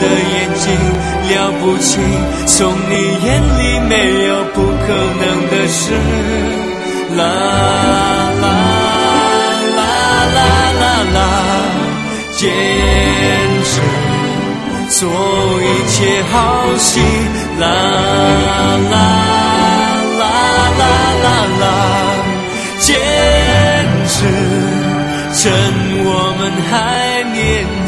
的眼睛了不起，从你眼里没有不可能的事。啦啦啦啦啦啦，坚持做一切好戏。啦啦啦啦啦啦，坚持趁我们还年